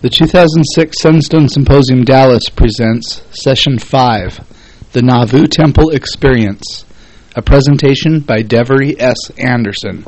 The 2006 Sunstone Symposium Dallas presents Session 5, The Nauvoo Temple Experience, a presentation by Devery S. Anderson.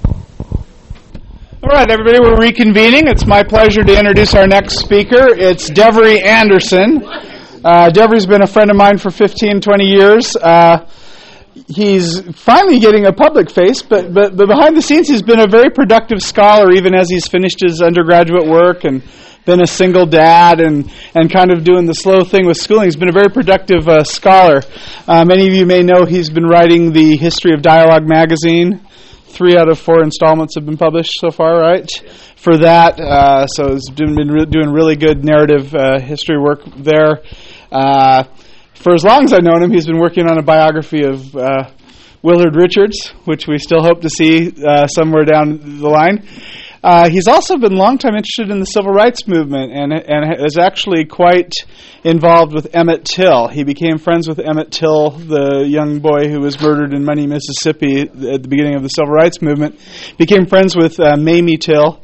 All right, everybody, we're reconvening. It's my pleasure to introduce our next speaker. It's Devery Anderson. Devery's been a friend of mine for 15, 20 years. He's finally getting a public face, but behind the scenes he's been a very productive scholar, even as he's finished his undergraduate work and been a single dad and kind of doing the slow thing with schooling. He's been a very productive scholar. Many of you may know he's been writing the History of Dialogue magazine. 3 out of 4 installments have been published so far, right? For that, so he's been doing really good narrative history work there. For as long as I've known him, he's been working on a biography of Willard Richards, which we still hope to see somewhere down the line. He's also been long time interested in the civil rights movement and is actually quite involved with Emmett Till. He became friends with Emmett Till, the young boy who was murdered in Money, Mississippi at the beginning of the civil rights movement. Became friends with Mamie Till,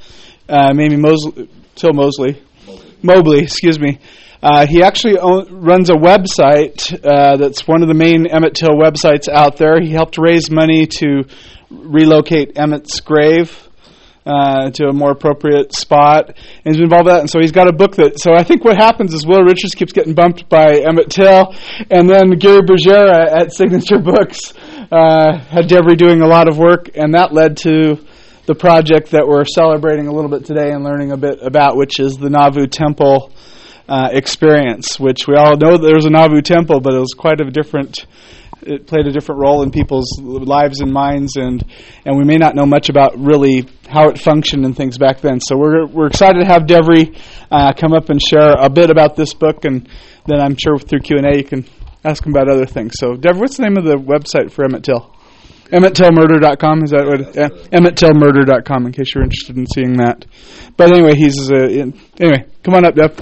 Mobley, excuse me. He actually runs a website that's one of the main Emmett Till websites out there. He helped raise money to relocate Emmett's grave to a more appropriate spot, and he's been involved with that. And so he's got a book so I think what happens is Will Richards keeps getting bumped by Emmett Till, and then Gary Bergera at Signature Books had Devery doing a lot of work, and that led to the project that we're celebrating a little bit today and learning a bit about, which is the Nauvoo Temple experience, which we all know there was a Nauvoo Temple, but it was quite a different. It played a different role in people's lives and minds, and we may not know much about really how it functioned and things back then. So we're excited to have Devery come up and share a bit about this book, and then I'm sure through Q&A you can ask him about other things. So Devery, what's the name of the website for Emmett Till? EmmettTillMurder.com, is that what? Yeah, EmmettTillMurder.com, in case you're interested in seeing that. But anyway, anyway, come on up, Dev.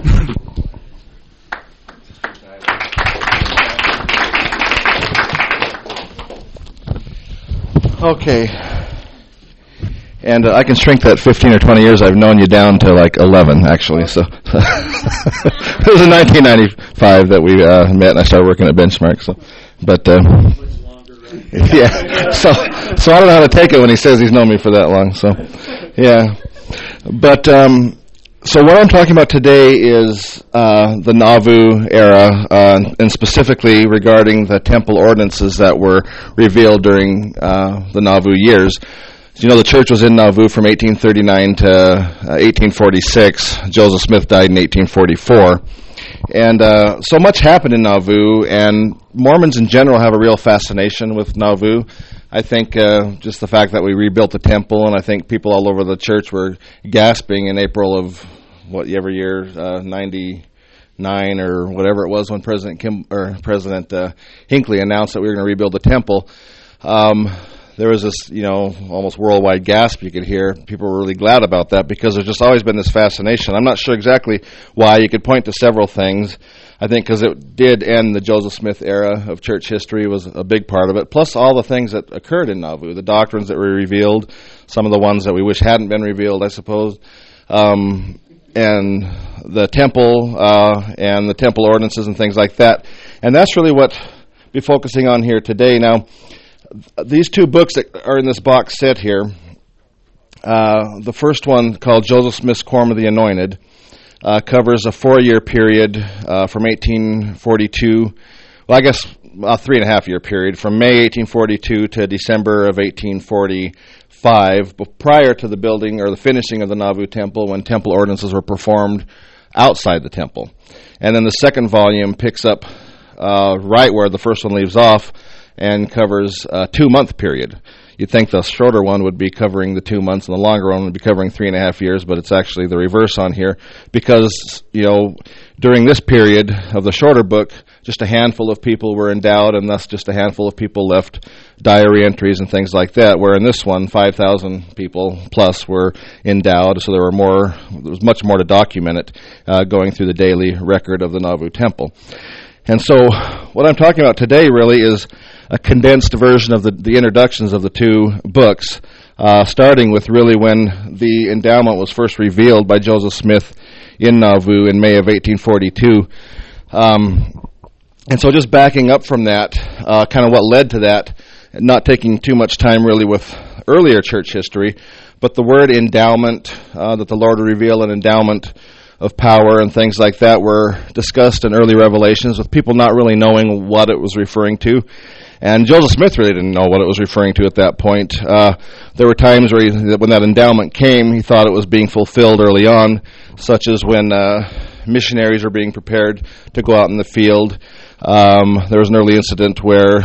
Okay. And I can shrink that 15 or 20 years I've known you down to like 11, actually. So it was in 1995 that we met, and I started working at Benchmark. So, but yeah. So I don't know how to take it when he says he's known me for that long. So yeah. But so what I'm talking about today is the Nauvoo era, and specifically regarding the temple ordinances that were revealed during the Nauvoo years. You know, the church was in Nauvoo from 1839 to 1846. Joseph Smith died in 1844. And so much happened in Nauvoo, and Mormons in general have a real fascination with Nauvoo. I think just the fact that we rebuilt the temple, and I think people all over the church were gasping in April of every year, 99 or whatever it was when President Hinckley announced that we were going to rebuild the temple. There was this, almost worldwide gasp you could hear. People were really glad about that because there's just always been this fascination. I'm not sure exactly why. You could point to several things. I think because it did end the Joseph Smith era of church history was a big part of it, plus all the things that occurred in Nauvoo, the doctrines that were revealed, some of the ones that we wish hadn't been revealed, I suppose, and the temple and the temple ordinances and things like that. And that's really what we'll be focusing on here today. Now, these 2 books that are in this box set here, the first one called Joseph Smith's Quorum of the Anointed, covers a 4-year period from 1842, well, I guess a 3.5-year period, from May 1842 to December of 1845, prior to the building or the finishing of the Nauvoo Temple, when temple ordinances were performed outside the temple. And then the second volume picks up right where the first one leaves off, and covers a 2-month period. You'd think the shorter one would be covering the 2 months, and the longer one would be covering 3.5 years, but it's actually the reverse on here, because, during this period of the shorter book, just a handful of people were endowed, and thus just a handful of people left diary entries and things like that, where in this one, 5,000 people plus were endowed, so there was much more to document it, going through the daily record of the Nauvoo Temple. And so what I'm talking about today really is a condensed version of the introductions of the 2 books, starting with really when the endowment was first revealed by Joseph Smith in Nauvoo in May of 1842. And so just backing up from that, kind of what led to that, not taking too much time really with earlier church history, but the word endowment, that the Lord would reveal an endowment of power and things like that were discussed in early revelations with people not really knowing what it was referring to. And Joseph Smith really didn't know what it was referring to at that point. There were times where when that endowment came, he thought it was being fulfilled early on, such as when missionaries were being prepared to go out in the field. There was an early incident where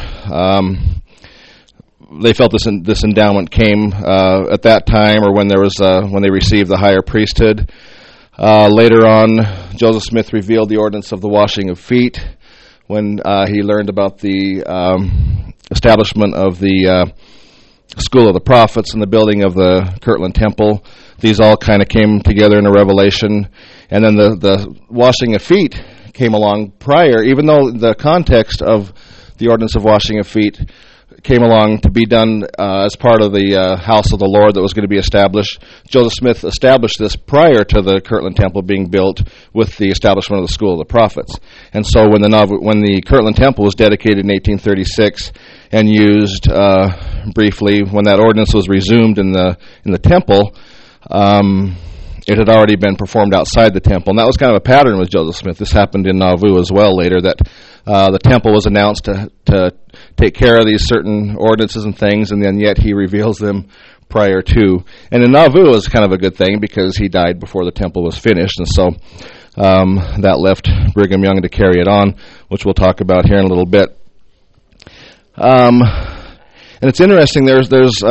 they felt this endowment came at that time, or when they received the higher priesthood. Later on, Joseph Smith revealed the ordinance of the washing of feet when he learned about the establishment of the School of the Prophets and the building of the Kirtland Temple. These all kind of came together in a revelation. And then the washing of feet came along prior, even though the context of the ordinance of washing of feet came along to be done as part of the house of the Lord that was going to be established. Joseph Smith established this prior to the Kirtland Temple being built with the establishment of the School of the Prophets. And so when the Kirtland Temple was dedicated in 1836 and used briefly, when that ordinance was resumed in the temple, it had already been performed outside the temple. And that was kind of a pattern with Joseph Smith. This happened in Nauvoo as well later, that the temple was announced to take care of these certain ordinances and things, and then yet he reveals them prior to. And in Nauvoo it was kind of a good thing because he died before the temple was finished, and so that left Brigham Young to carry it on, which we'll talk about here in a little bit. And it's interesting, there's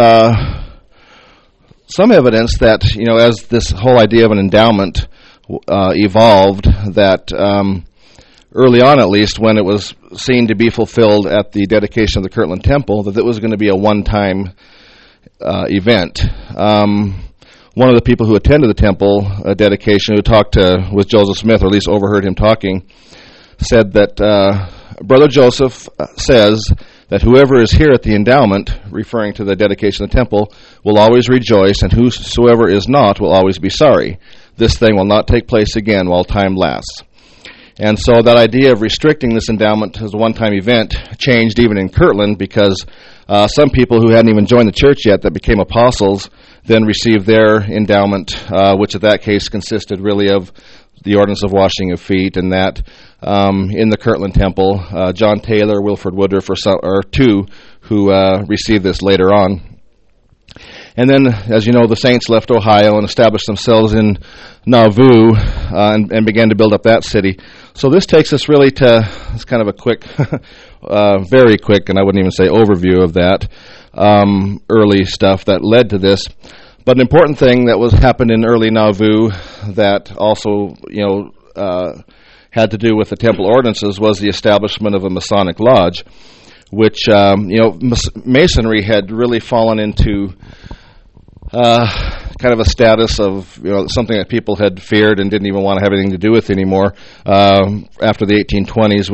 some evidence that, as this whole idea of an endowment evolved, that early on at least, when it was seen to be fulfilled at the dedication of the Kirtland Temple, that it was going to be a one-time event. One of the people who attended the temple dedication, who talked with Joseph Smith, or at least overheard him talking, said that Brother Joseph says that whoever is here at the endowment, referring to the dedication of the temple, will always rejoice, and whosoever is not will always be sorry. This thing will not take place again while time lasts. And so that idea of restricting this endowment as a one-time event changed even in Kirtland, because some people who hadn't even joined the church yet that became apostles then received their endowment, which in that case consisted really of the ordinance of washing of feet, and that in the Kirtland Temple, John Taylor, Wilford Woodruff are two who received this later on. And then, as you know, the Saints left Ohio and established themselves in Nauvoo and began to build up that city. So this takes us really to, it's kind of a quick, very quick, and I wouldn't even say overview of that early stuff that led to this. But an important thing that happened in early Nauvoo that also, had to do with the temple ordinances was the establishment of a Masonic lodge, which, Masonry had really fallen into kind of a status of something that people had feared and didn't even want to have anything to do with anymore after the 1820s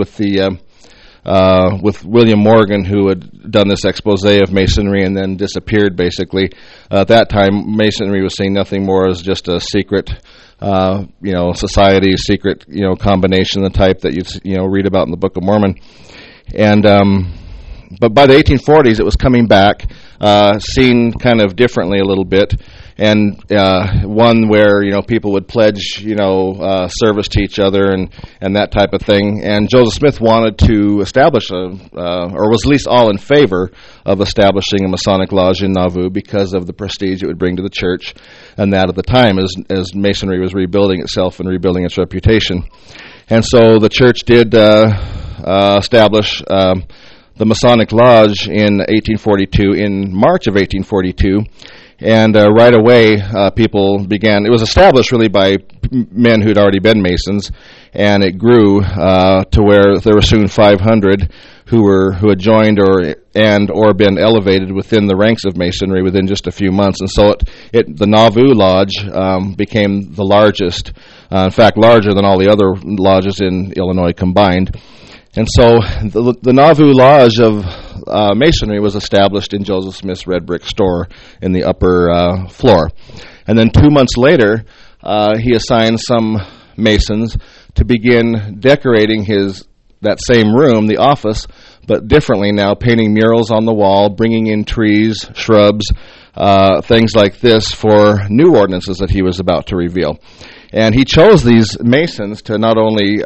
with William Morgan, who had done this expose of Masonry and then disappeared basically. At that time, Masonry was seen nothing more as just a secret society, secret combination, the type that you read about in the Book of Mormon. And but by the 1840s, it was coming back, seen kind of differently a little bit, and one where people would pledge service to each other and that type of thing. And Joseph Smith wanted to establish or was at least all in favor of establishing a Masonic lodge in Nauvoo because of the prestige it would bring to the church, and that at the time as Masonry was rebuilding itself and rebuilding its reputation. And so the church did establish the Masonic Lodge in 1842, in March of 1842, and right away people began. It was established really by men who'd already been Masons, and it grew to where there were soon 500 who had joined or been elevated within the ranks of Masonry within just a few months. And so the Nauvoo Lodge became the largest, in fact, larger than all the other lodges in Illinois combined. And so the Nauvoo Lodge of Masonry was established in Joseph Smith's red brick store in the upper floor. And then 2 months later, he assigned some masons to begin decorating that same room, the office, but differently now, painting murals on the wall, bringing in trees, shrubs, things like this for new ordinances that he was about to reveal. And he chose these masons to not only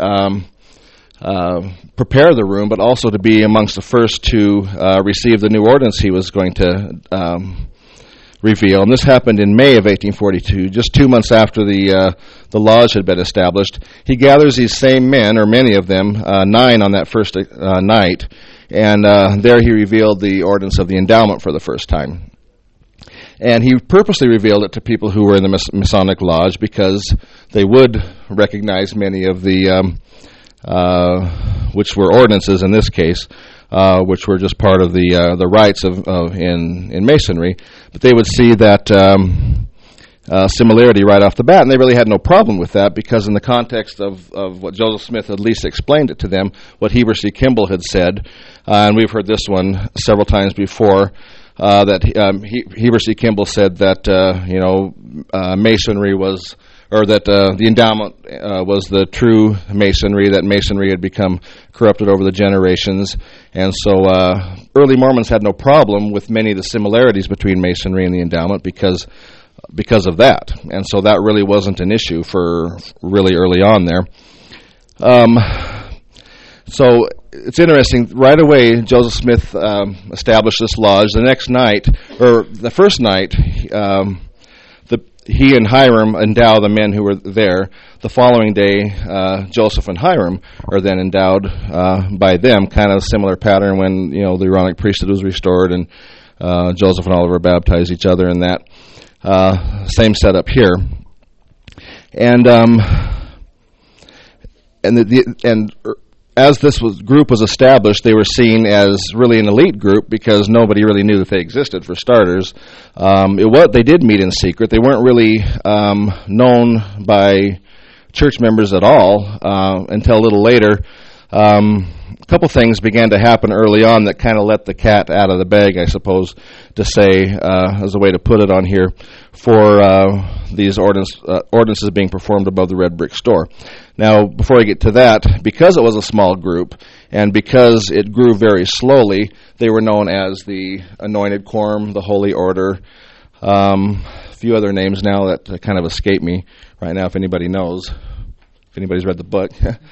prepare the room, but also to be amongst the first to receive the new ordinance he was going to reveal. And this happened in May of 1842, just 2 months after the lodge had been established. He gathers these same men, or many of them, 9 on that first night, and there he revealed the ordinance of the endowment for the first time. And he purposely revealed it to people who were in the Masonic Lodge because they would recognize many of the which were ordinances in this case, which were just part of the rites in Masonry, but they would see that similarity right off the bat, and they really had no problem with that because in the context of what Joseph Smith at least explained it to them, what Heber C. Kimball had said, and we've heard this one several times before, that Heber C. Kimball said that Masonry was, or that the endowment was the true Masonry, that Masonry had become corrupted over the generations. And so early Mormons had no problem with many of the similarities between Masonry and the endowment because of that. And so that really wasn't an issue for really early on there. So it's interesting. Right away, Joseph Smith established this lodge. The next night, or the first night, he and Hiram endow the men who were there. The following day, Joseph and Hiram are then endowed by them, kind of a similar pattern when the Aaronic priesthood was restored and Joseph and Oliver baptized each other in that. Same setup here. And as this group was established, they were seen as really an elite group because nobody really knew that they existed, for starters. They did meet in secret. They weren't really known by church members at all until a little later. A couple things began to happen early on that kind of let the cat out of the bag, I suppose, to say, as a way to put it on here, for these ordinances being performed above the red brick store. Now, before I get to that, because it was a small group, and because it grew very slowly, they were known as the Anointed Quorum, the Holy Order, a few other names now that kind of escape me right now, if anybody knows, if anybody's read the book.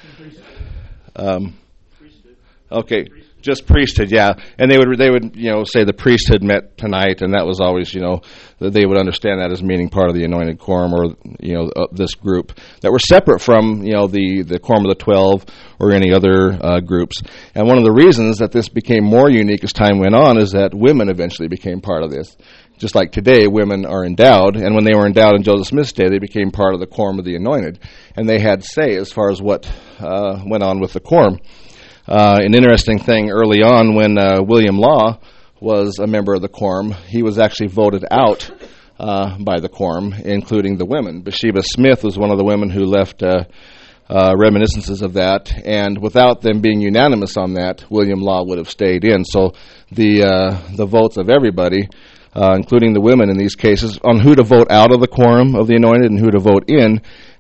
Okay, just priesthood, yeah. And they would say the priesthood met tonight, and that was always, that they would understand that as meaning part of the Anointed Quorum, or this group that were separate from the Quorum of the 12 or any other groups. And one of the reasons that this became more unique as time went on is that women eventually became part of this. Just like today, women are endowed, and when they were endowed in Joseph Smith's day, they became part of the Quorum of the Anointed, and they had say as far as what went on with the quorum. An interesting thing early on, when William Law was a member of the quorum, he was actually voted out by the quorum, including the women. Bathsheba Smith was one of the women who left reminiscences of that, and without them being unanimous on that, William Law would have stayed in. So the votes of everybody, including the women in these cases, on who to vote out of the quorum of the anointed and who to vote in,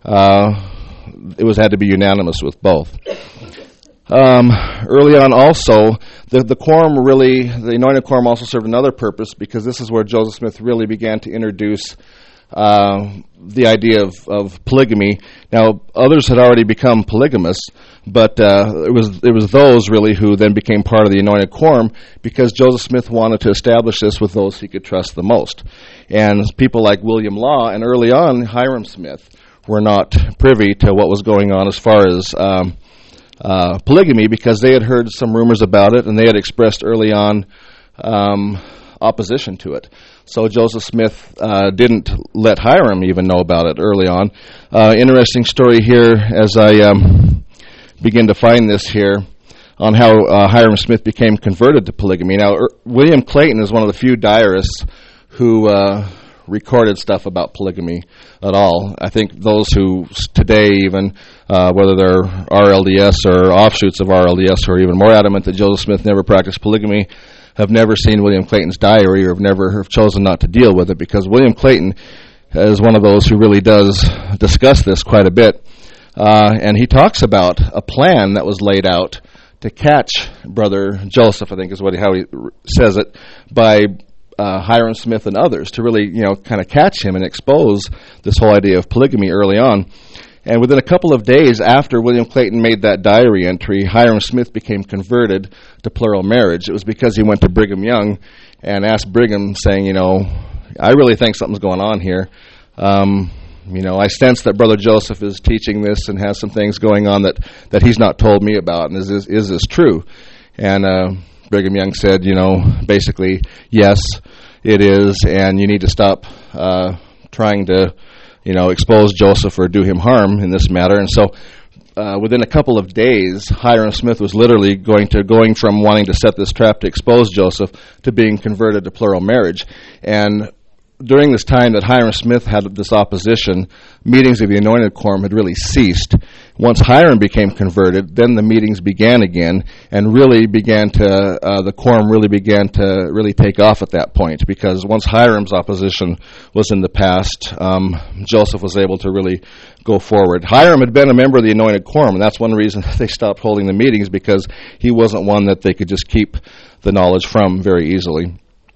it had to be unanimous with both. Early on also, the quorum the Anointed Quorum also served another purpose, because this is where Joseph Smith really began to introduce the idea of polygamy. Now, others had already become polygamous, but it was those really who then became part of the Anointed Quorum, because Joseph Smith wanted to establish this with those he could trust the most. And people like William Law and early on Hiram Smith were not privy to what was going on as far as polygamy, because they had heard some rumors about it and they had expressed early on opposition to it. So Joseph Smith didn't let Hiram even know about it early on. Interesting story here as I begin to find this here on how Hiram Smith became converted to polygamy. Now, William Clayton is one of the few diarists who recorded stuff about polygamy at all. I think those who today even, whether they're RLDS or offshoots of RLDS, are even more adamant that Joseph Smith never practiced polygamy, have never seen William Clayton's diary, or have chosen not to deal with it, because William Clayton is one of those who really does discuss this quite a bit. and he talks about a plan that was laid out to catch Brother Joseph, I think is how he says it, by Hyrum Smith and others, to really, kind of catch him and expose this whole idea of polygamy early on. And within a couple of days after William Clayton made that diary entry, Hyrum Smith became converted to plural marriage. It was because he went to Brigham Young and asked Brigham, saying, I really think something's going on here. I sense that Brother Joseph is teaching this and has some things going on that he's not told me about. And is this true? And Brigham Young said, basically, yes, it is, and you need to stop trying to expose Joseph or do him harm in this matter. And so within a couple of days, Hyrum Smith was literally going from wanting to set this trap to expose Joseph to being converted to plural marriage. And during this time that Hyrum Smith had this opposition, meetings of the Anointed Quorum had really ceased. Once Hyrum became converted, then the meetings began again, and really the quorum really began to really take off at that point, because once Hyrum's opposition was in the past, Joseph was able to really go forward. Hyrum had been a member of the Anointed Quorum, and that's one reason they stopped holding the meetings, because he wasn't one that they could just keep the knowledge from very easily.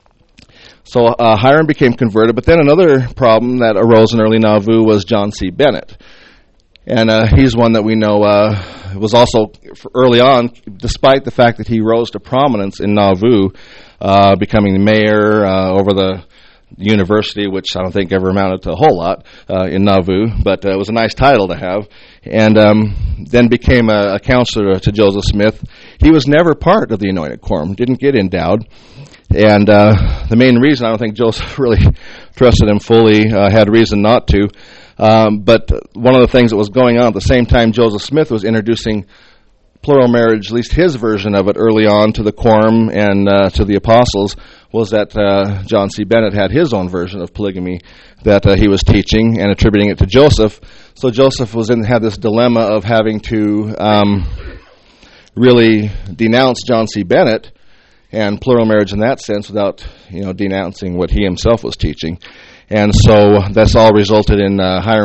So Hyrum became converted, but then another problem that arose in early Nauvoo was John C. Bennett. And he's one that we know was also, early on, despite the fact that he rose to prominence in Nauvoo, becoming the mayor over the university, which I don't think ever amounted to a whole lot in Nauvoo, but it was a nice title to have, and then became a counselor to Joseph Smith. He was never part of the Anointed Quorum, didn't get endowed. And the main reason, I don't think Joseph really trusted him fully, had reason not to. But one of the things that was going on at the same time Joseph Smith was introducing plural marriage, at least his version of it early on, to the quorum and to the apostles, was that John C. Bennett had his own version of polygamy that he was teaching and attributing it to Joseph. So Joseph had this dilemma of having to really denounce John C. Bennett and plural marriage in that sense without, denouncing what he himself was teaching. And so that's all resulted in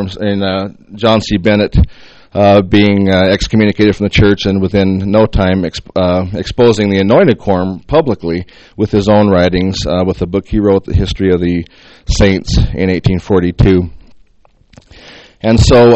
John C. Bennett being excommunicated from the church, and within no time exposing the Anointed Quorum publicly with his own writings, with a book he wrote, The History of the Saints, in 1842. And so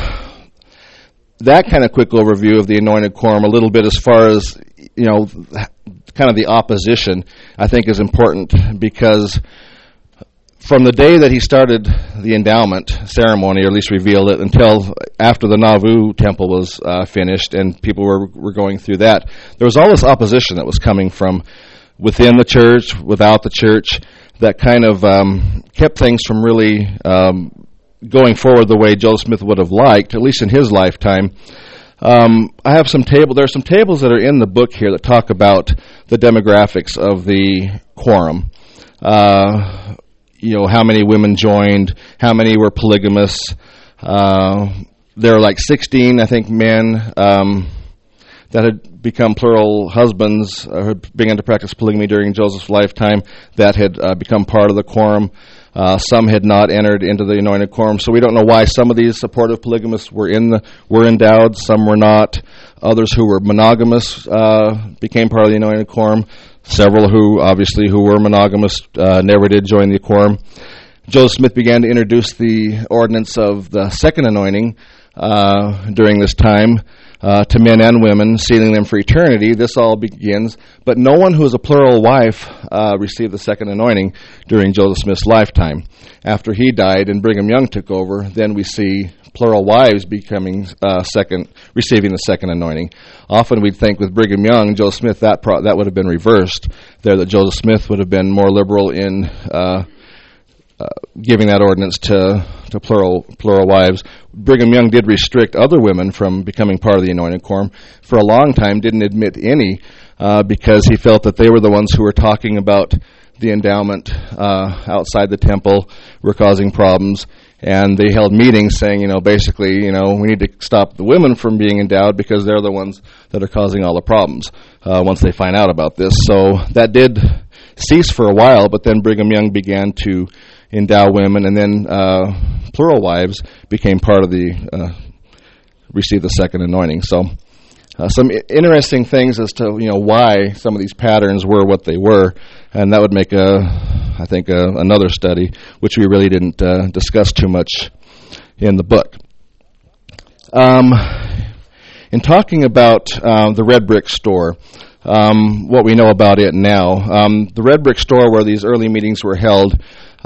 that kind of quick overview of the Anointed Quorum, a little bit as far as, kind of the opposition, I think is important, because from the day that he started the endowment ceremony, or at least revealed it, until after the Nauvoo temple was finished and people were going through that, there was all this opposition that was coming from within the church, without the church, that kind of kept things from really going forward the way Joseph Smith would have liked, at least in his lifetime. I have there are some tables that are in the book here that talk about the demographics of the quorum. How many women joined, how many were polygamous. There are like 16, I think, men that had become plural husbands, or had begun to practice polygamy during Joseph's lifetime, that had become part of the quorum. Some had not entered into the Anointed Quorum, so we don't know why some of these supportive polygamists were endowed, some were not. Others who were monogamous became part of the Anointed Quorum. Several who were monogamous never did join the quorum. Joseph Smith began to introduce the ordinance of the second anointing during this time to men and women, sealing them for eternity. This all begins, but no one who is a plural wife received the second anointing during Joseph Smith's lifetime. After he died and Brigham Young took over, then we see plural wives receiving the second anointing. Often we'd think with Brigham Young, Joseph Smith, that would have been reversed there, that Joseph Smith would have been more liberal in giving that ordinance to plural wives. Brigham Young did restrict other women from becoming part of the Anointed Quorum. For a long time, didn't admit any because he felt that they were the ones who were talking about the endowment outside the temple, were causing problems. And they held meetings saying, basically, we need to stop the women from being endowed because they're the ones that are causing all the problems once they find out about this. So that did cease for a while, but then Brigham Young began to endow women, and then plural wives became part of the receive the second anointing. So some interesting things as to why some of these patterns were what they were, and that would make another study, which we really didn't discuss too much in the book. In talking about the Red Brick Store, what we know about it now, the Red Brick Store where these early meetings were held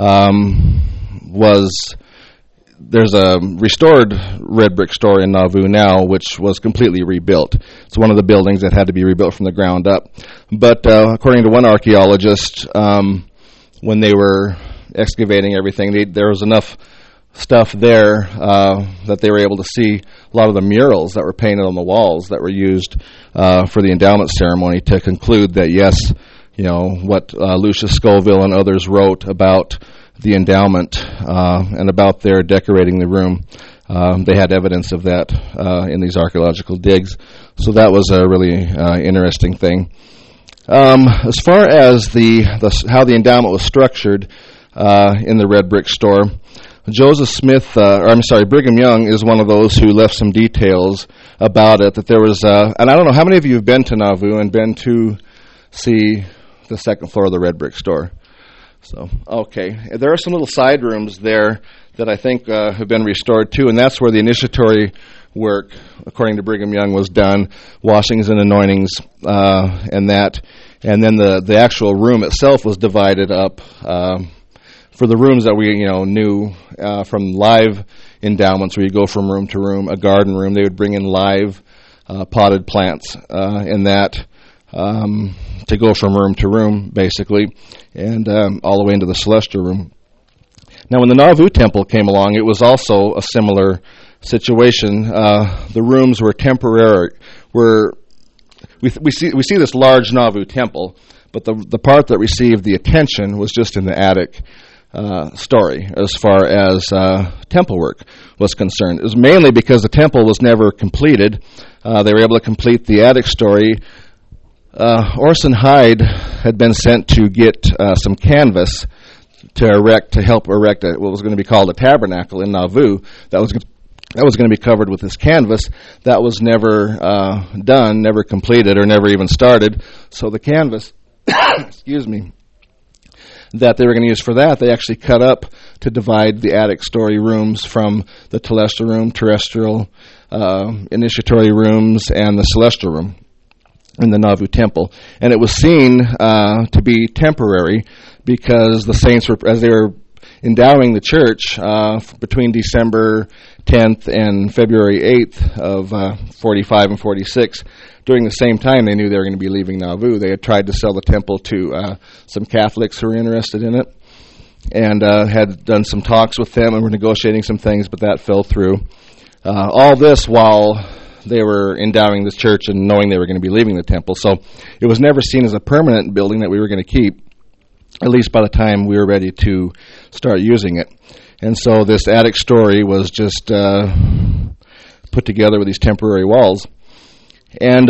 there's a restored Red Brick Store in Nauvoo now, which was completely rebuilt. It's one of the buildings that had to be rebuilt from the ground up. But according to one archaeologist, when they were excavating everything, there was enough stuff there that they were able to see a lot of the murals that were painted on the walls that were used for the endowment ceremony to conclude that, yes, what Lucius Scoville and others wrote about the endowment and about their decorating the room. They had evidence of that in these archaeological digs. So that was a really interesting thing. As far as how the endowment was structured in the Red Brick Store, Brigham Young is one of those who left some details about it, that there was, and I don't know, how many of you have been to Nauvoo and been to see the second floor of the Red Brick Store? So, okay. There are some little side rooms there that I think have been restored too, and that's where the initiatory work, according to Brigham Young, was done, washings and anointings, and that. And then the actual room itself was divided up for the rooms that we knew from live endowments, where you go from room to room. A garden room, they would bring in live potted plants in that to go from room to room, basically, and all the way into the celestial room. Now, when the Nauvoo Temple came along, it was also a similar situation. The rooms were temporary. We see this large Nauvoo Temple, but the part that received the attention was just in the attic story as far as temple work was concerned. It was mainly because the temple was never completed. They were able to complete the attic story. Orson Hyde had been sent to get some canvas to help erect what was going to be called a tabernacle in Nauvoo. That was going to be covered with this canvas. That was never done, never completed, or never even started. So the canvas, excuse me, that they were going to use for that, they actually cut up to divide the attic story rooms from the telestial room, terrestrial, initiatory rooms, and the celestial room in the Nauvoo Temple. And it was seen to be temporary because the saints were, as they were endowing the church between December 10th and February 8th of 45 and 46, during the same time they knew they were going to be leaving Nauvoo. They had tried to sell the temple to some Catholics who were interested in it, and had done some talks with them and were negotiating some things, but that fell through. All this while they were endowing the church and knowing they were going to be leaving the temple. So it was never seen as a permanent building that we were going to keep, at least by the time we were ready to start using it. And so this attic story was just put together with these temporary walls. And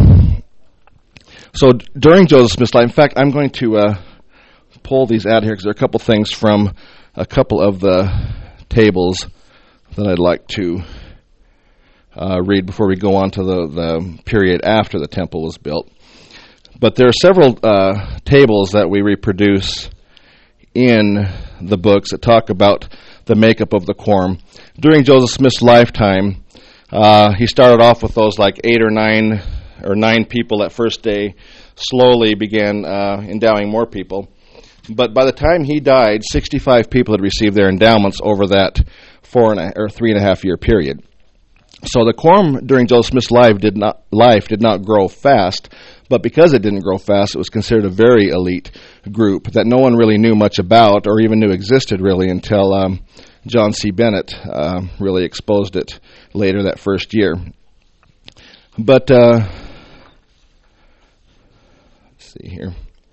so during Joseph Smith's life, in fact, I'm going to pull these out here because there are a couple things from a couple of the tables that I'd like to read before we go on to the period after the temple was built. But there are several tables that we reproduce in the books that talk about the makeup of the quorum. During Joseph Smith's lifetime, he started off with those like 8 or 9 people that first day, slowly began endowing more people. But by the time he died, 65 people had received their endowments over that 3.5 year period. So the quorum during Joseph Smith's life did not grow fast, but because it didn't grow fast, it was considered a very elite group that no one really knew much about or even knew existed really until John C. Bennett really exposed it later that first year. But let's see here.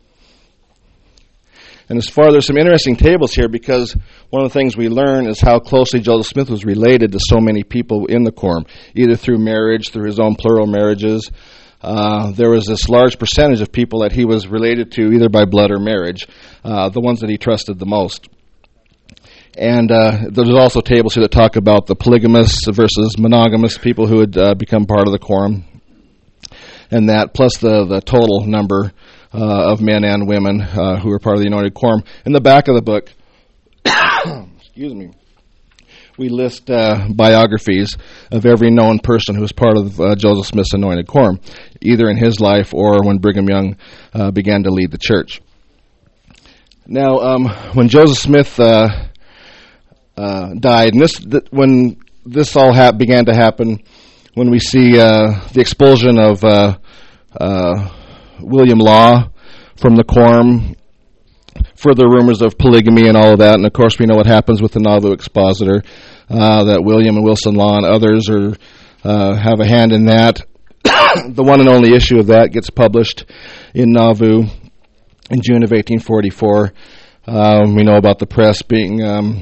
And there's some interesting tables here because one of the things we learn is how closely Joseph Smith was related to so many people in the quorum, either through marriage, through his own plural marriages. There was this large percentage of people that he was related to either by blood or marriage, the ones that he trusted the most. And there's also tables here that talk about the polygamous versus monogamous people who had become part of the quorum, and that plus the total number of men and women who were part of the anointed quorum. In the back of the book, excuse me, we list biographies of every known person who was part of Joseph Smith's anointed quorum, either in his life or when Brigham Young began to lead the church. Now, when Joseph Smith died, and when this all began to happen, when we see the expulsion of William Law from the quorum, further rumors of polygamy and all of that, and of course we know what happens with the Nauvoo Expositor, that William and Wilson Law and others have a hand in that. The one and only issue of that gets published in Nauvoo in June of 1844. We know about the press being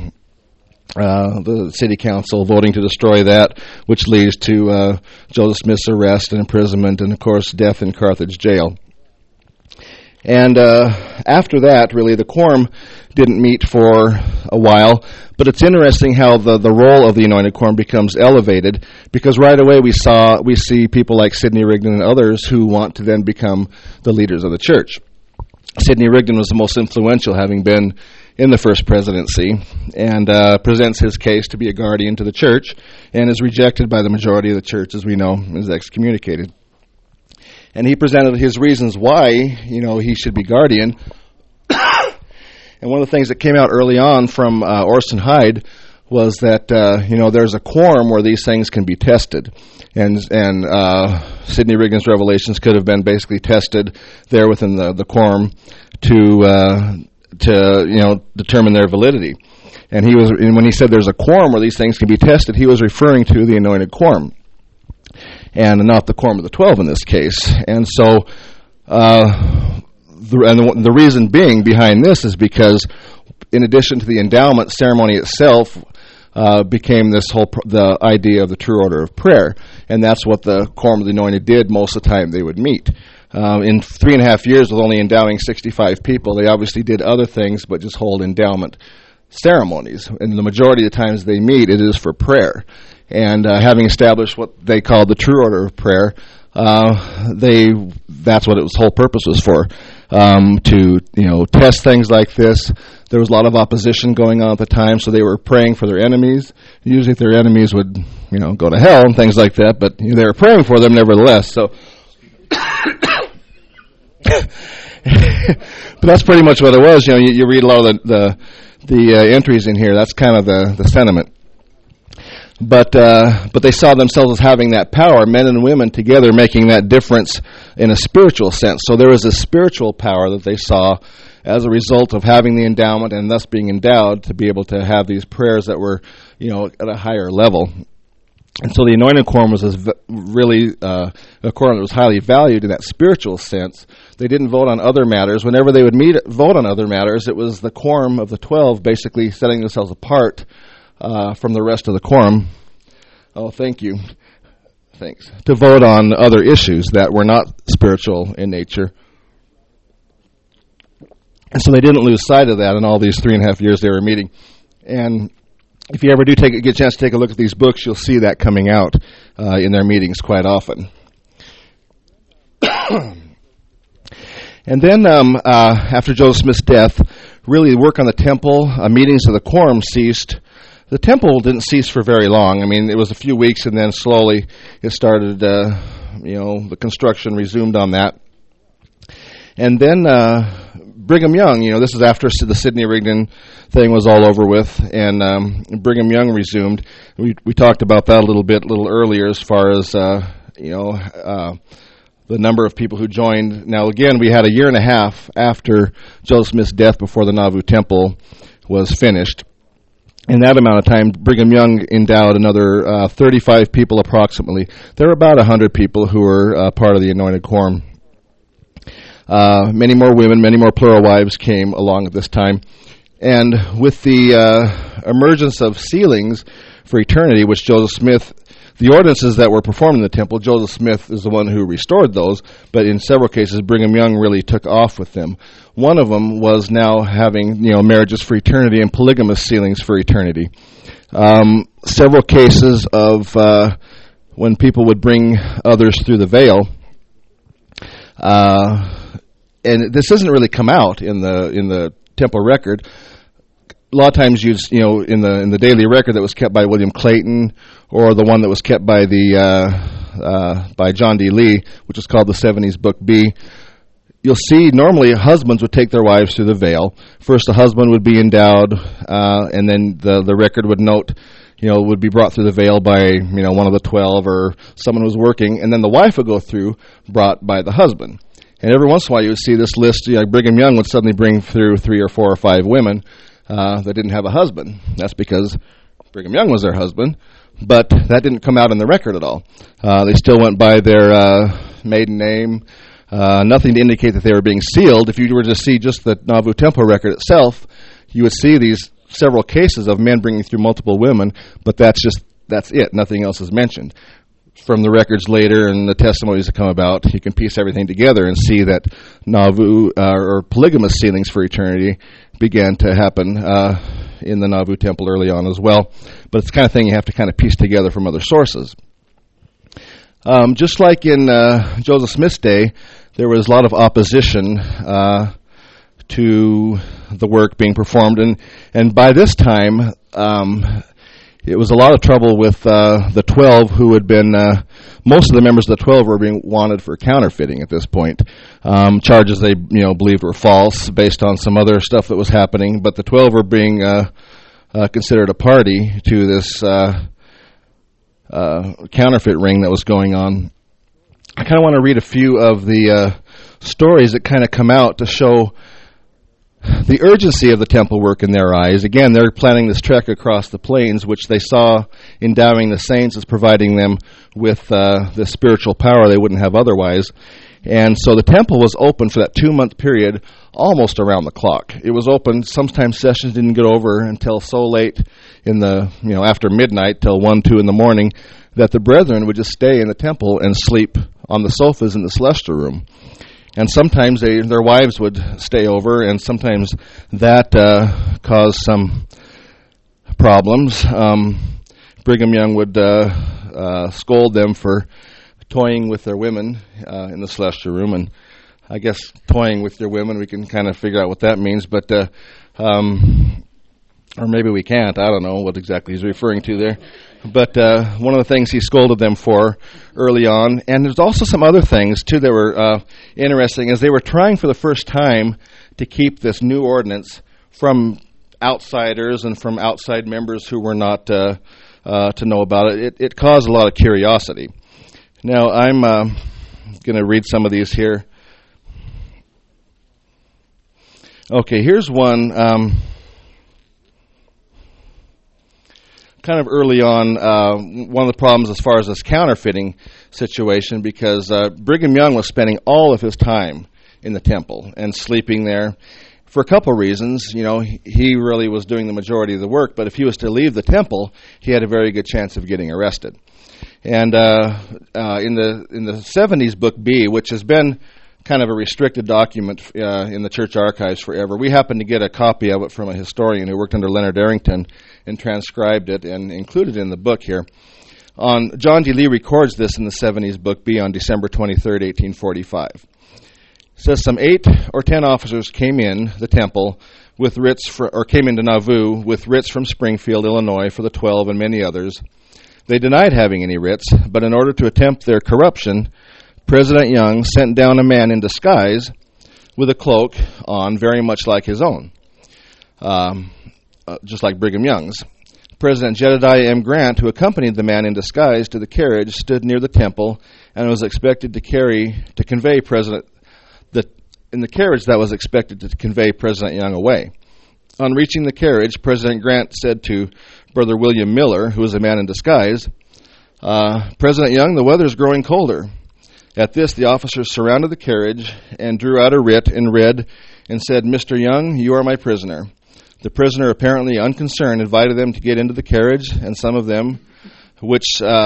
the city council voting to destroy that, which leads to Joseph Smith's arrest and imprisonment and, of course, death in Carthage jail. And after that, really, the quorum didn't meet for a while, but it's interesting how the role of the anointed quorum becomes elevated, because right away we see people like Sidney Rigdon and others who want to then become the leaders of the church. Sidney Rigdon was the most influential, having been in the first presidency, and presents his case to be a guardian to the church, and is rejected by the majority of the church, as we know, is excommunicated. And he presented his reasons why, he should be guardian. And one of the things that came out early on from Orson Hyde was that, there's a quorum where these things can be tested. And Sidney Rigdon's revelations could have been basically tested there within the quorum to determine their validity. And when he said there's a quorum where these things can be tested, he was referring to the anointed quorum, and not the quorum of the 12 in this case. And so the reason being behind this is because, in addition to the endowment ceremony itself, became the idea of the true order of prayer, and that's what the quorum of the anointed did most of the time they would meet. In 3.5 years, with only endowing 65 people, they obviously did other things but just hold endowment ceremonies. And the majority of the times they meet, it is for prayer. And having established what they called the true order of prayer, that's what its whole purpose was for, to test things like this. There was a lot of opposition going on at the time, so they were praying for their enemies. Usually their enemies would go to hell and things like that, but they were praying for them nevertheless. So but that's pretty much what it was. You read a lot of the entries in here. That's kind of the sentiment. But they saw themselves as having that power, men and women together, making that difference in a spiritual sense. So there was a spiritual power that they saw as a result of having the endowment and thus being endowed to be able to have these prayers that were, at a higher level. And so the anointed quorum was really a quorum that was highly valued in that spiritual sense. They didn't vote on other matters. Whenever they would vote on other matters, it was the quorum of the 12 basically setting themselves apart from the rest of the quorum. Oh, thank you. Thanks. To vote on other issues that were not spiritual in nature. And so they didn't lose sight of that in all these 3.5 years they were meeting. And if you ever do get a chance to take a look at these books, you'll see that coming out in their meetings quite often. And then after Joseph Smith's death, really work on the temple, meetings of the quorum ceased. The temple didn't cease for very long. I mean, it was a few weeks, and then slowly it started, the construction resumed on that. And then Brigham Young, this is after the Sidney Rigdon thing was all over with, and Brigham Young resumed. We talked about that a little earlier as far as, the number of people who joined. Now, again, we had a year and a half after Joseph Smith's death before the Nauvoo Temple was finished. In that amount of time, Brigham Young endowed another 35 people approximately. There were about 100 people who were part of the anointed quorum. Many more women, many more plural wives came along at this time. And with the emergence of sealings for eternity, which Joseph Smith the ordinances that were performed in the temple, Joseph Smith is the one who restored those, but in several cases, Brigham Young really took off with them. One of them was now having, marriages for eternity and polygamous sealings for eternity. Several cases of when people would bring others through the veil, and this doesn't really come out in the temple record. A lot of times, in the daily record that was kept by William Clayton, or the one that was kept by by John D. Lee, which is called the 70s Book B, you'll see normally husbands would take their wives through the veil. First, the husband would be endowed, and then the record would note, would be brought through the veil by one of the 12 or someone who was working, and then the wife would go through, brought by the husband. And every once in a while, you would see this list. Brigham Young would suddenly bring through 3 or 4 or 5 women that didn't have a husband. That's because Brigham Young was their husband, but that didn't come out in the record at all. They still went by their maiden name, nothing to indicate that they were being sealed. If you were to see just the Nauvoo Temple record itself, you would see these several cases of men bringing through multiple women, but that's it. Nothing else is mentioned. From the records later and the testimonies that come about, you can piece everything together and see that Nauvoo or polygamous sealings for eternity began to happen in the Nauvoo Temple early on as well. But it's the kind of thing you have to kind of piece together from other sources. Just like in Joseph Smith's day, there was a lot of opposition to the work being performed, and by this time, it was a lot of trouble with the 12 who had been, most of the members of the 12 were being wanted for counterfeiting at this point. Charges they, believed were false based on some other stuff that was happening, but the 12 were being considered a party to this counterfeit ring that was going on. I kind of want to read a few of the stories that kind of come out to show the urgency of the temple work in their eyes. Again, they're planning this trek across the plains, which they saw endowing the saints as providing them with the spiritual power they wouldn't have otherwise. And so the temple was open for that 2-month period almost around the clock. It was open. Sometimes sessions didn't get over until so late in the, after midnight till 1, 2 in the morning, that the brethren would just stay in the temple and sleep on the sofas in the celestial room. And sometimes their wives would stay over, and sometimes that caused some problems. Brigham Young would scold them for toying with their women in the celestial room. And I guess toying with your women, we can kind of figure out what that means, but or maybe we can't. I don't know what exactly he's referring to there. But one of the things he scolded them for early on, and there's also some other things, too, that were interesting, is they were trying for the first time to keep this new ordinance from outsiders and from outside members who were not to know about it. It caused a lot of curiosity. Now, I'm going to read some of these here. Okay, here's one. Kind of early on, one of the problems as far as this counterfeiting situation, because Brigham Young was spending all of his time in the temple and sleeping there for a couple reasons. He really was doing the majority of the work, but if he was to leave the temple, he had a very good chance of getting arrested. And in the 70s Book B, which has been kind of a restricted document in the church archives forever. We happened to get a copy of it from a historian who worked under Leonard Arrington and transcribed it and included it in the book here. John D. Lee records this in the 70s Book B on December 23rd, 1845. It says some 8 or 10 officers came in the temple with writs came into Nauvoo with writs from Springfield, Illinois for the 12 and many others. They denied having any writs, but in order to attempt their corruption, President Young sent down a man in disguise with a cloak on very much like his own, just like Brigham Young's. President Jedediah M. Grant, who accompanied the man in disguise to the carriage, stood near the temple and was expected to convey President Young away. On reaching the carriage, President Grant said to Brother William Miller, who was a man in disguise, "President Young, the weather is growing colder." At this, the officers surrounded the carriage and drew out a writ and read and said, "Mr. Young, you are my prisoner." The prisoner, apparently unconcerned, invited them to get into the carriage, and some of them, which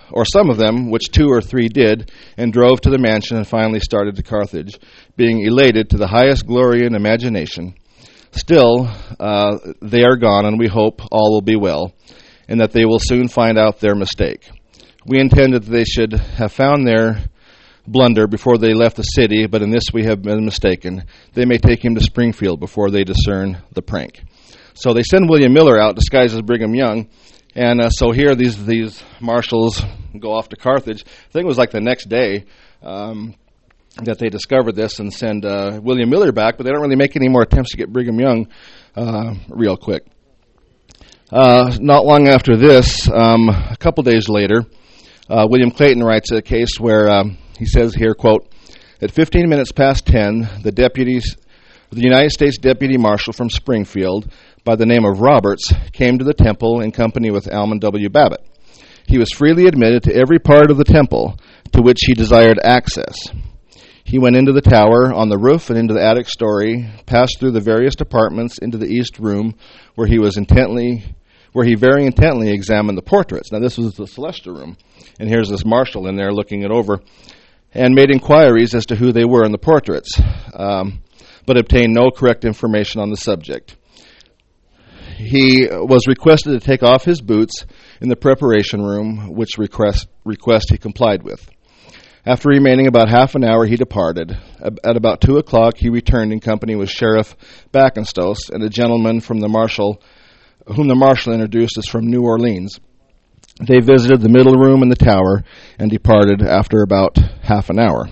or some of them, which 2 or 3 did, and drove to the mansion and finally started to Carthage, being elated to the highest glory and imagination. Still, they are gone, and we hope all will be well, and that they will soon find out their mistake. We intended that they should have found their blunder before they left the city, but in this we have been mistaken. They may take him to Springfield before they discern the prank. So they send William Miller out disguised as Brigham Young, and so here these marshals go off to Carthage. I think it was like the next day that they discovered this and send William Miller back, but they don't really make any more attempts to get Brigham Young real quick. Not long after this, a couple days later, William Clayton writes a case where he says here, quote, at 15 minutes past 10, the United States Deputy Marshal from Springfield by the name of Roberts came to the temple in company with Almon W. Babbitt. He was freely admitted to every part of the temple to which he desired access. He went into the tower, on the roof, and into the attic story, passed through the various departments into the east room, where he very intently examined the portraits. Now, this was the Celestial room, and here's this marshal in there looking it over, and made inquiries as to who they were in the portraits, but obtained no correct information on the subject. He was requested to take off his boots in the preparation room, which request he complied with. After remaining about half an hour, he departed. At about 2 o'clock, he returned in company with Sheriff Backenstoss and a gentleman from whom the marshal introduced as from New Orleans. They visited the middle room in the tower and departed after about half an hour.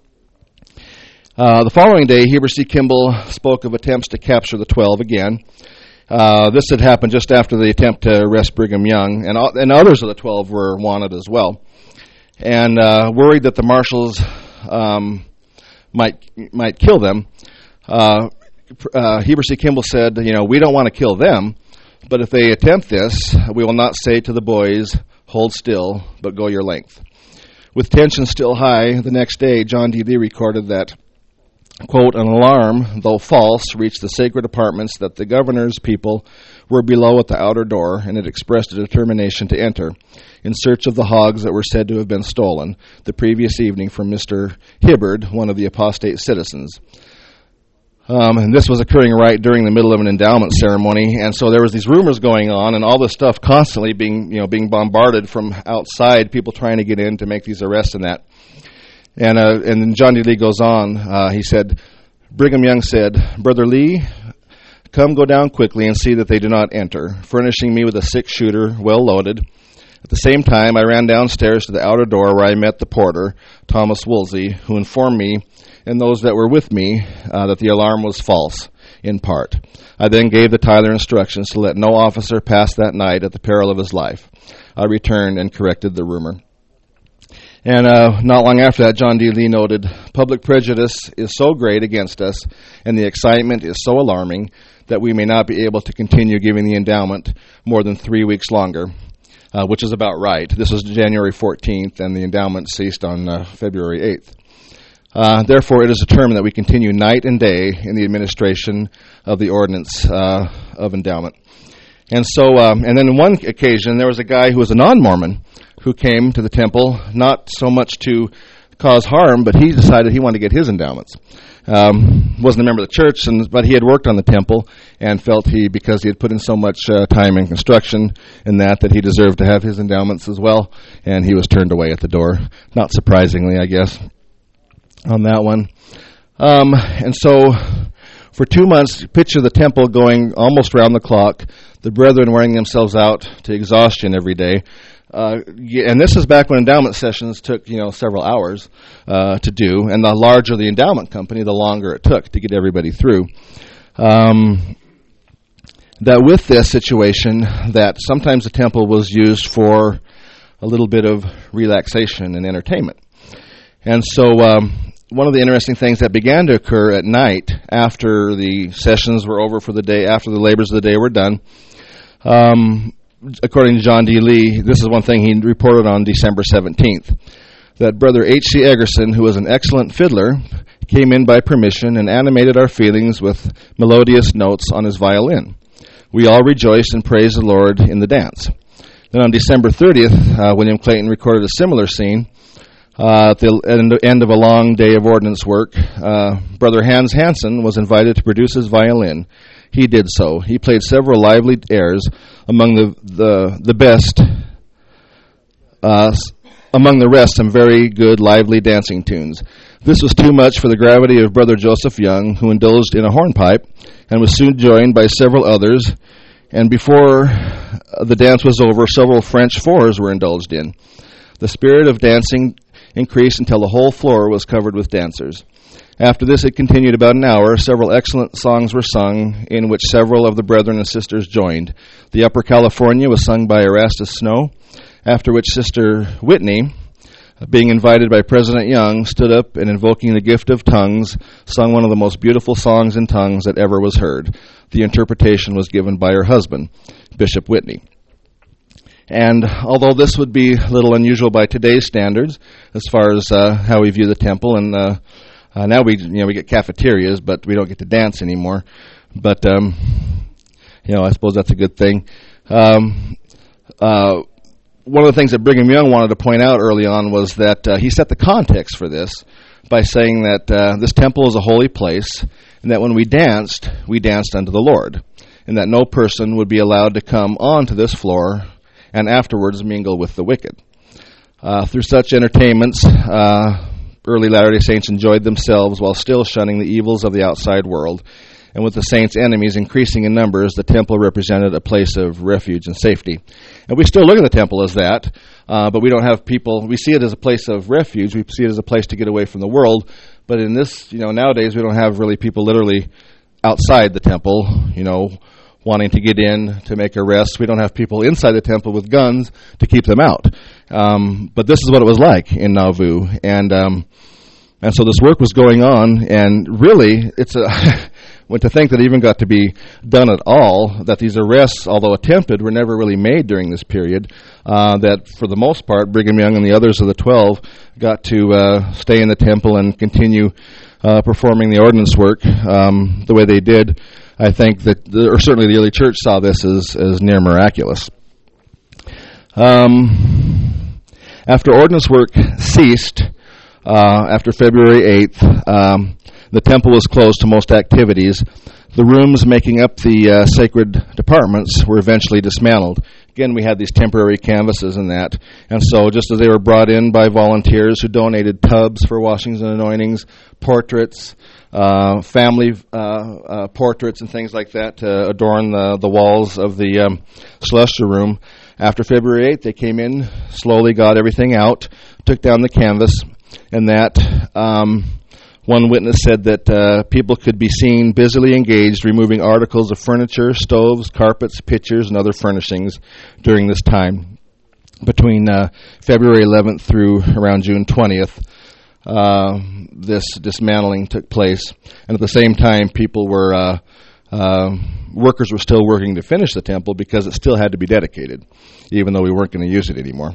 The following day, Heber C. Kimball spoke of attempts to capture the 12 again. This had happened just after the attempt to arrest Brigham Young, and others of the 12 were wanted as well. And worried that the marshals might kill them, Heber C. Kimball said, we don't want to kill them, but if they attempt this, we will not say to the boys, hold still, but go your length. With tension still high, the next day, John D. Lee recorded that, quote, an alarm, though false, reached the sacred apartments that the governor's people were below at the outer door, and it expressed a determination to enter, in search of the hogs that were said to have been stolen the previous evening from Mr. Hibbard, one of the apostate citizens. And this was occurring right during the middle of an endowment ceremony, and so there was these rumors going on, and all this stuff constantly being bombarded from outside, people trying to get in to make these arrests and that. And then John D. Lee goes on. He said, Brigham Young said, Brother Lee, come go down quickly and see that they do not enter, furnishing me with a 6-shooter, well loaded. At the same time, I ran downstairs to the outer door where I met the porter, Thomas Woolsey, who informed me and those that were with me that the alarm was false, in part. I then gave the Tyler instructions to let no officer pass that night at the peril of his life. I returned and corrected the rumor. And not long after that, John D. Lee noted, public prejudice is so great against us, and the excitement is so alarming, that we may not be able to continue giving the endowment more than 3 weeks longer, which is about right. This was January 14th, and the endowment ceased on February 8th. Therefore, it is determined that we continue night and day in the administration of the ordinance of endowment. And so, and then on one occasion, there was a guy who was a non-Mormon who came to the temple, not so much to cause harm, but he decided he wanted to get his endowments. Wasn't a member of the church, but he had worked on the temple and felt because he had put in so much time in construction and that he deserved to have his endowments as well, and he was turned away at the door. Not surprisingly, I guess, on that one. And so for 2 months, picture the temple going almost round the clock, the brethren wearing themselves out to exhaustion every day. And this is back when endowment sessions took, several hours to do, and the larger the endowment company, the longer it took to get everybody through. That with this situation, that sometimes the temple was used for a little bit of relaxation and entertainment. And so one of the interesting things that began to occur at night after the sessions were over for the day, after the labors of the day were done, according to John D. Lee, this is one thing he reported on December 17th, that Brother H.C. Eggerson, who was an excellent fiddler, came in by permission and animated our feelings with melodious notes on his violin. We all rejoiced and praised the Lord in the dance. Then on December 30th, William Clayton recorded a similar scene. At the end of a long day of ordnance work, Brother Hans Hansen was invited to produce his violin. He did so. He played several lively airs, among the best, among the rest, some very good lively dancing tunes. This was too much for the gravity of Brother Joseph Young, who indulged in a hornpipe and was soon joined by several others. And before the dance was over, several French fours were indulged in. The spirit of dancing increased until the whole floor was covered with dancers. After this, it continued about an hour. Several excellent songs were sung, in which several of the brethren and sisters joined. The Upper California was sung by Erastus Snow, after which Sister Whitney, being invited by President Young, stood up and, invoking the gift of tongues, sung one of the most beautiful songs in tongues that ever was heard. The interpretation was given by her husband, Bishop Whitney. And although this would be a little unusual by today's standards, as far as how we view the temple, and now we get cafeterias, but we don't get to dance anymore. But I suppose that's a good thing. One of the things that Brigham Young wanted to point out early on was that he set the context for this by saying that this temple is a holy place, and that when we danced unto the Lord, and that no person would be allowed to come onto this floor and afterwards mingle with the wicked. Through such entertainments, early Latter-day Saints enjoyed themselves while still shunning the evils of the outside world. And with the saints' enemies increasing in numbers, the temple represented a place of refuge and safety. And we still look at the temple as that, but we don't have people. We see it as a place of refuge. We see it as a place to get away from the world. But in this, nowadays, we don't have really people literally outside the temple, wanting to get in to make arrests. We don't have people inside the temple with guns to keep them out. But this is what it was like in Nauvoo. And so this work was going on, and really, it's when to think that it even got to be done at all, that these arrests, although attempted, were never really made during this period, that for the most part, Brigham Young and the others of the 12 got to stay in the temple and continue performing the ordnance work the way they did. I think that, or certainly the early church saw this as near miraculous. After ordnance work ceased, after February 8th, the temple was closed to most activities. The rooms making up the sacred departments were eventually dismantled. Again, we had these temporary canvases and that. And so just as they were brought in by volunteers who donated tubs for washings and anointings, portraits, family portraits and things like that to adorn the walls of the celestial room, after February 8th, they came in, slowly got everything out, took down the canvas, and that one witness said that people could be seen busily engaged removing articles of furniture, stoves, carpets, pictures, and other furnishings during this time. Between February 11th through around June 20th, this dismantling took place. And at the same time, people were workers were still working to finish the temple because it still had to be dedicated, even though we weren't going to use it anymore.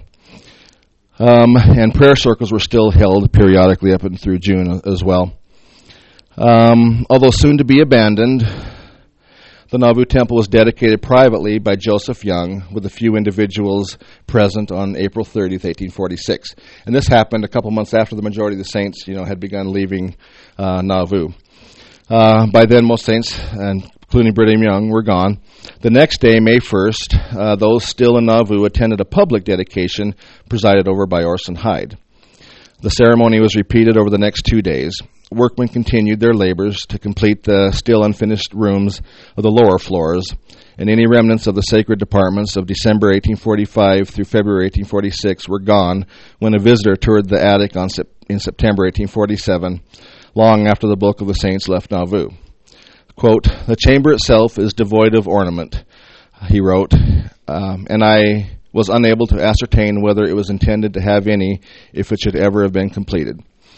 And prayer circles were still held periodically up and through June as well. Although soon to be abandoned, the Nauvoo Temple was dedicated privately by Joseph Young, with a few individuals present on April 30th, 1846. And this happened a couple months after the majority of the saints, had begun leaving Nauvoo. By then, most saints, including Brigham Young, were gone. The next day, May 1st, those still in Nauvoo attended a public dedication presided over by Orson Hyde. The ceremony was repeated over the next 2 days. Workmen continued their labors to complete the still unfinished rooms of the lower floors, and any remnants of the sacred departments of December 1845 through February 1846 were gone when a visitor toured the attic in September 1847, long after the bulk of the saints left Nauvoo. Quote, "The chamber itself is devoid of ornament," he wrote, "and I was unable to ascertain whether it was intended to have any, if it should ever have been completed."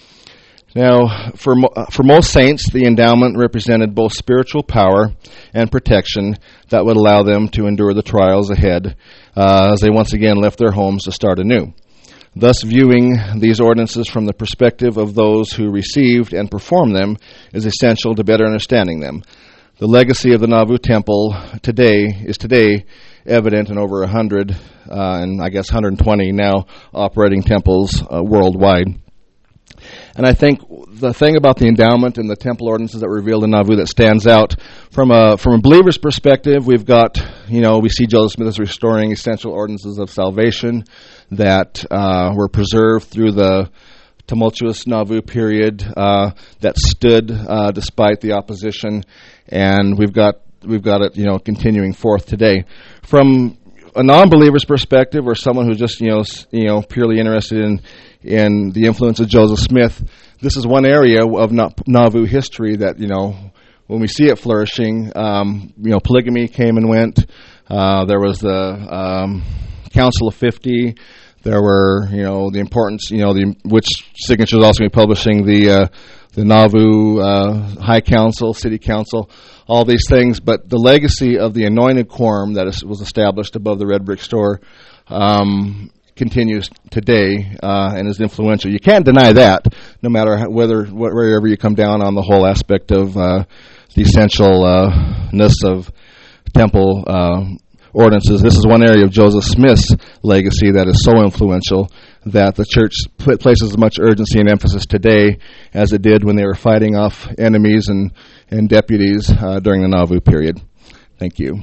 Now, for most saints, the endowment represented both spiritual power and protection that would allow them to endure the trials ahead as they once again left their homes to start anew. Thus, viewing these ordinances from the perspective of those who received and performed them is essential to better understanding them. The legacy of the Nauvoo Temple today evident in over 100, and I guess 120 now operating temples worldwide. And I think the thing about the endowment and the temple ordinances that were revealed in Nauvoo that stands out from a believer's perspective, we see Joseph Smith as restoring essential ordinances of salvation that were preserved through the tumultuous Nauvoo period that stood despite the opposition, and we've got it continuing forth today. From a non-believer's perspective, or someone who's just purely interested in the influence of Joseph Smith, this is one area of Nauvoo history that when we see it flourishing, polygamy came and went. There was the Council of 50. There were the importance which signatures also be publishing the Nauvoo High Council, City Council, all these things. But the legacy of the anointed quorum that was established above the Red Brick Store continues today and is influential. You can't deny that, no matter wherever you come down on the whole aspect of the essentialness of temple ordinances. This is one area of Joseph Smith's legacy that is so influential that the church places as much urgency and emphasis today as it did when they were fighting off enemies and deputies during the Nauvoo period. Thank you.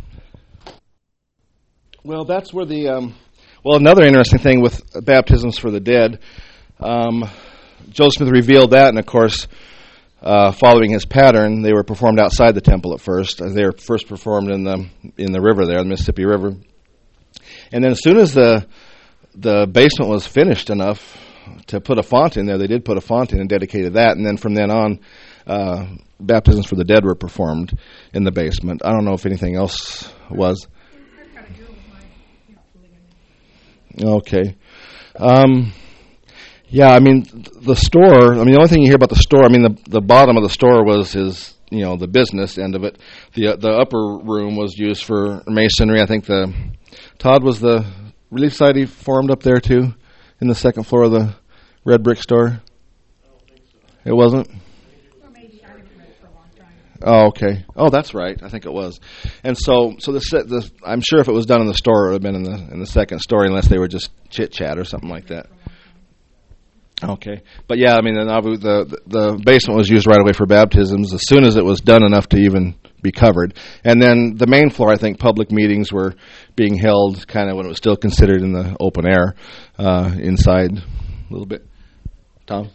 Well, that's where another interesting thing with baptisms for the dead, Joseph Smith revealed that, and of course, following his pattern, they were performed outside the temple at first. They were first performed in the river there, the Mississippi River. And then as soon as the basement was finished enough to put a font in there, they did put a font in and dedicated that. And then from then on, baptisms for the dead were performed in the basement. I don't know if anything else was. Okay. Yeah, I mean, the store, the only thing you hear about the store, the bottom of the store was the business end of it. The upper room was used for masonry. I think Todd was the Relief Society formed up there too, in the second floor of the Red Brick Store? I don't think so. It wasn't? Or maybe I haven't read it for a long time. Oh, okay. Oh, that's right. I think it was. And so I'm sure if it was done in the store, it would have been in the second story, unless they were just chit-chat or something like that. Okay. But yeah, the basement was used right away for baptisms as soon as it was done enough to even be covered. And then the main floor, I think public meetings were being held kind of when it was still considered in the open air, inside a little bit. Tom?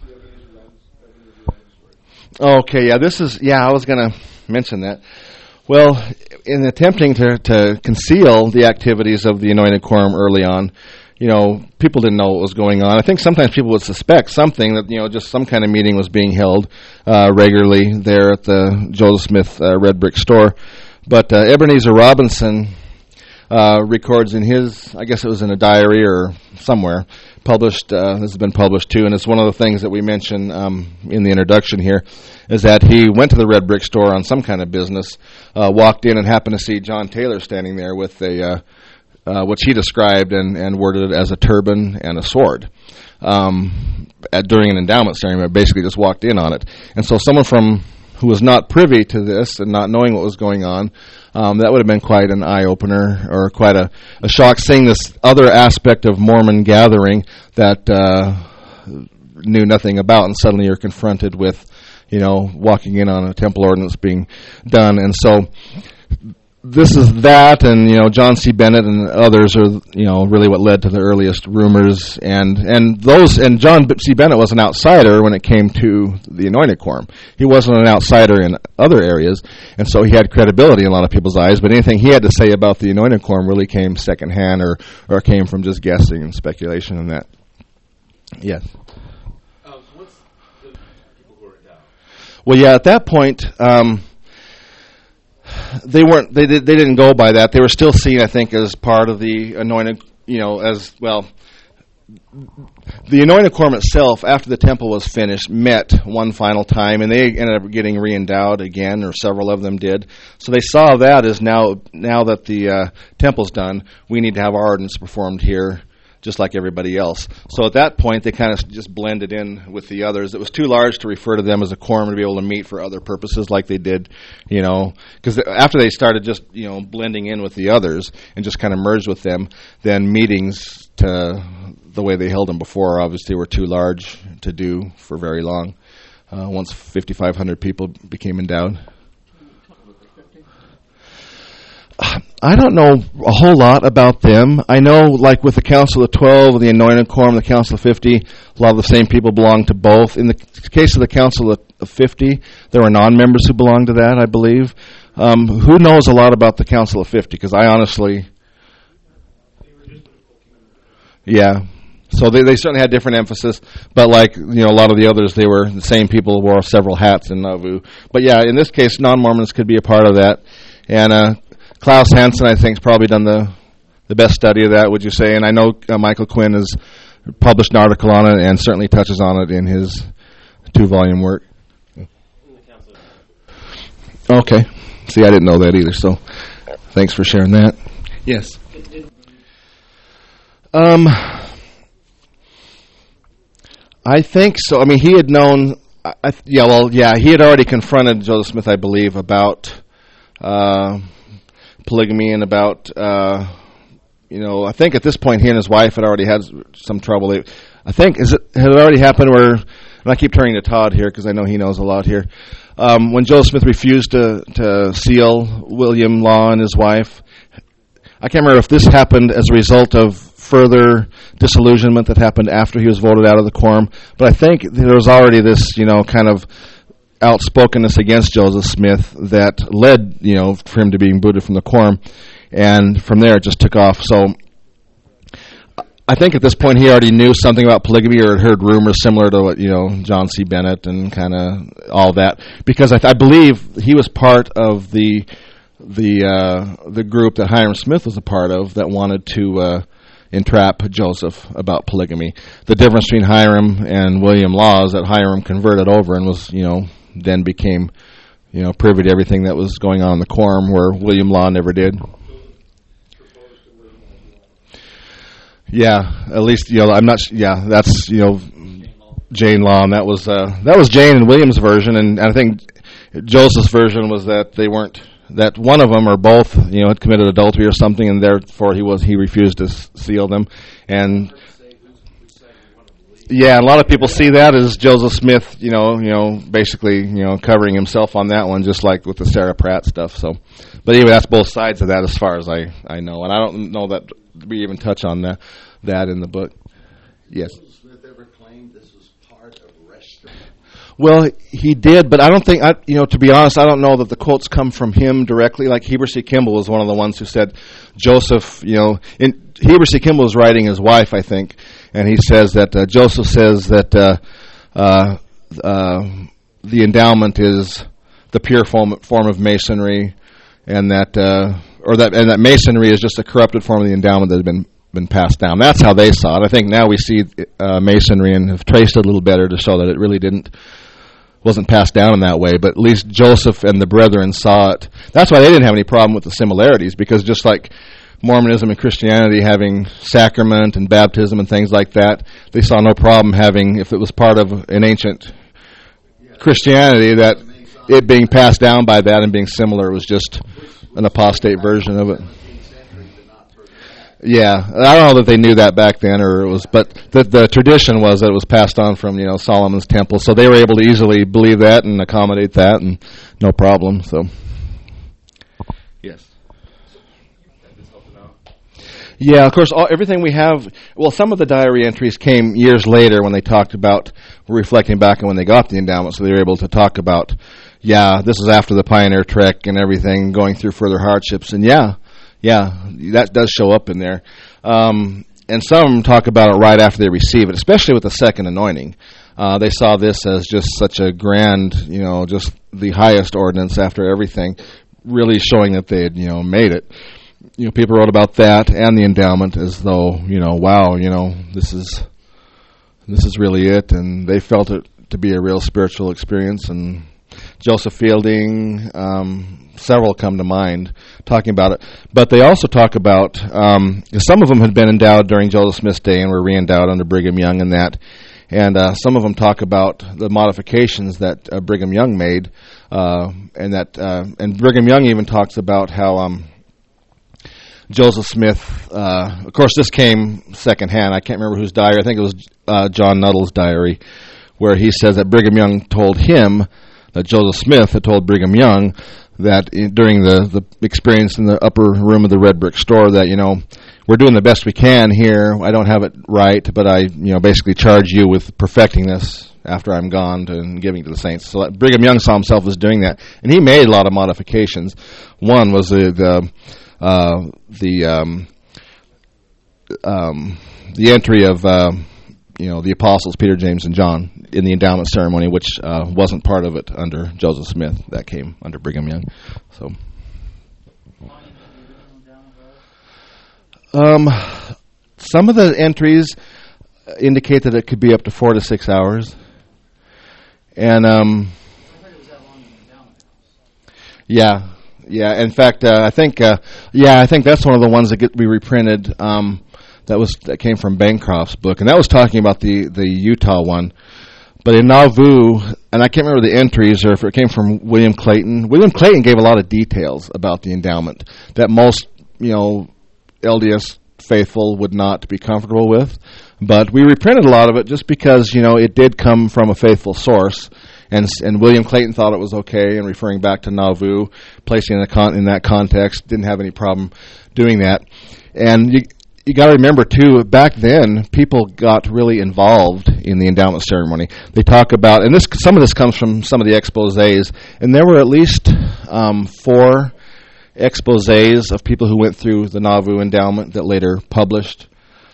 Okay, I was going to mention that. Well, in attempting to conceal the activities of the anointed quorum early on, people didn't know what was going on. I think sometimes people would suspect something that, just some kind of meeting was being held regularly there at the Joseph Smith Red Brick Store. But Ebenezer Robinson records in his, I guess it was in a diary or somewhere, published, this has been published too, and it's one of the things that we mention in the introduction here, is that he went to the Red Brick Store on some kind of business, walked in and happened to see John Taylor standing there with which he described and worded as a turban and a sword during an endowment ceremony. Basically just walked in on it. And so someone who was not privy to this and not knowing what was going on, that would have been quite an eye-opener or quite a shock, seeing this other aspect of Mormon gathering that knew nothing about, and suddenly you're confronted with, walking in on a temple ordinance being done. And so this is that, and John C. Bennett and others are really what led to the earliest rumors, and John C. Bennett was an outsider when it came to the anointed quorum. He wasn't an outsider in other areas, and so he had credibility in a lot of people's eyes. But anything he had to say about the anointed quorum really came secondhand, or came from just guessing and speculation and that. Yes. What's the people who are endowed? Well, yeah, at that point. They didn't go by that. They were still seen, I think, as part of the anointed, as well. The anointed quorum itself, after the temple was finished, met one final time, and they ended up getting re-endowed again, or several of them did. So they saw that as now that the temple's done, we need to have our ordinance performed here just like everybody else. So at that point, they kind of just blended in with the others. It was too large to refer to them as a quorum to be able to meet for other purposes like they did, because after they started just, blending in with the others and just kind of merged with them, then meetings to the way they held them before obviously were too large to do for very long. Once 5,500 people became endowed. I don't know a whole lot about them. I know, like with the Council of 12, the Anointed Quorum, the Council of 50, a lot of the same people belong to both. In the case of the Council of 50, there were non-members who belonged to that, I believe. Who knows a lot about the Council of 50? Because I honestly... Yeah. So they certainly had different emphasis, but like, a lot of the others, they were the same people who wore several hats in Nauvoo. But yeah, in this case, non-Mormons could be a part of that. And Klaus Hansen, I think, has probably done the best study of that, would you say? And I know Michael Quinn has published an article on it and certainly touches on it in his 2-volume work. Okay. See, I didn't know that either, so thanks for sharing that. Yes. I think so. I mean, he had known... he had already confronted Joseph Smith, I believe, about... polygamy and about, I think at this point he and his wife had already had some trouble. I think, had it already happened where, and I keep turning to Todd here because I know he knows a lot here, when Joseph Smith refused to seal William Law and his wife, I can't remember if this happened as a result of further disillusionment that happened after he was voted out of the quorum, but I think there was already this, kind of outspokenness against Joseph Smith that led, for him to being booted from the quorum, and from there it just took off. So I think at this point he already knew something about polygamy or had heard rumors similar to what, John C. Bennett and kind of all that, because I believe he was part of the group that Hiram Smith was a part of that wanted to entrap Joseph about polygamy. The difference between Hiram and William Law is that Hiram converted over and was, then became, privy to everything that was going on in the quorum, where William Law never did. Yeah, at least, I'm not. Yeah, that's Jane Law, and that was Jane and William's version, and I think Joseph's version was that they weren't. That one of them or both, had committed adultery or something, and therefore he refused to seal them, and. Yeah, a lot of people see that as Joseph Smith, basically, covering himself on that one, just like with the Sarah Pratt stuff. So, but anyway, that's both sides of that, as far as I know, and I don't know that we even touch on that in the book. Yes. Joseph Smith ever claimed this was part of restoration? Well, he did, but I don't think, to be honest, I don't know that the quotes come from him directly. Like Heber C. Kimball was one of the ones who said Joseph, Heber C. Kimball was writing his wife, I think, and he says that Joseph says that the endowment is the pure form of masonry, and that masonry is just a corrupted form of the endowment that had been passed down. That's how they saw it. I think now we see masonry and have traced it a little better to show that it really wasn't passed down in that way, but at least Joseph and the brethren saw it. That's why they didn't have any problem with the similarities, because just like Mormonism and Christianity having sacrament and baptism and things like that, they saw no problem having, if it was part of an ancient Christianity, that it being passed down by that and being similar was just an apostate version of it. Yeah, I don't know that they knew that back then, but the tradition was that it was passed on from Solomon's temple, so they were able to easily believe that and accommodate that, and no problem. So, yes. Yeah, of course, everything we have, well, some of the diary entries came years later when they talked about, reflecting back on when they got the endowment, so they were able to talk about, this is after the Pioneer Trek and everything, going through further hardships, and that does show up in there. And some talk about it right after they receive it, especially with the second anointing. They saw this as just such a grand, just the highest ordinance after everything, really showing that they had, made it. People wrote about that and the endowment as though, wow, this is really it, and they felt it to be a real spiritual experience. And Joseph Fielding, several come to mind talking about it. But they also talk about, some of them had been endowed during Joseph Smith's day and were re-endowed under Brigham Young and that. And some of them talk about the modifications that Brigham Young made, and Brigham Young even talks about how Joseph Smith, of course this came secondhand, I can't remember whose diary, I think it was John Nuttall's diary, where he says that Brigham Young told him, that Joseph Smith had told Brigham Young that during the experience in the upper room of the red brick store that, we're doing the best we can here. I don't have it right, but I, basically charge you with perfecting this after I'm gone and giving it to the saints. So Brigham Young saw himself as doing that, and he made a lot of modifications. One was the entry of the apostles Peter, James, and John in the endowment ceremony, which wasn't part of it under Joseph Smith. That came under Brigham Young. So. Some of the entries indicate that it could be up to 4 to 6 hours, and yeah. In fact, I think that's one of the ones that get to be reprinted. That came from Bancroft's book, and that was talking about the Utah one. But in Nauvoo, and I can't remember the entries or if it came from William Clayton. William Clayton gave a lot of details about the endowment that most LDS faithful would not be comfortable with, but we reprinted a lot of it just because it did come from a faithful source, and William Clayton thought it was okay, and referring back to Nauvoo, placing it in that context, didn't have any problem doing that. And you got to remember too, back then people got really involved in the endowment ceremony. They talk about, and some of this comes from some of the exposés, and there were at least 4 exposés of people who went through the Nauvoo endowment that later published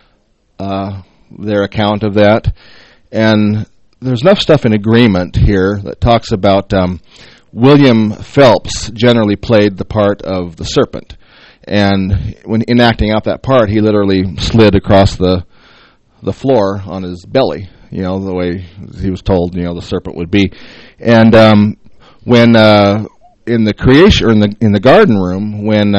their account of that. And there's enough stuff in agreement here that talks about William Phelps generally played the part of the serpent. And when enacting out that part, he literally slid across the floor on his belly, the way he was told, the serpent would be. And when in the creation, or in the garden room, when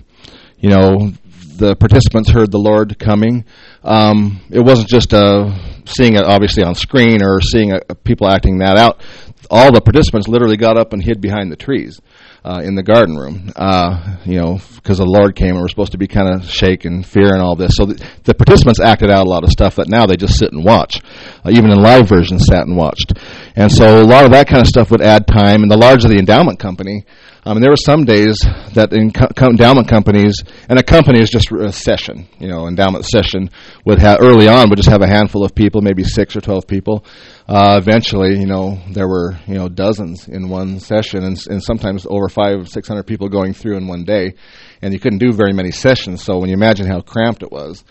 the participants heard the Lord coming, it wasn't just seeing it obviously on screen or seeing people acting that out. All the participants literally got up and hid behind the trees in the garden room, because the Lord came and we're supposed to be kind of shake and fear and all this. So the participants acted out a lot of stuff that now they just sit and watch. Even in live versions, sat and watched. And so a lot of that kind of stuff would add time. And the larger the endowment company, there were some days that in endowment companies, and a company is just a session, endowment session would have, early on, would just have a handful of people, maybe 6 or 12 people. Eventually, there were, dozens in one session, and sometimes over 500 or 600 people going through in one day, and you couldn't do very many sessions. So when you imagine how cramped it was.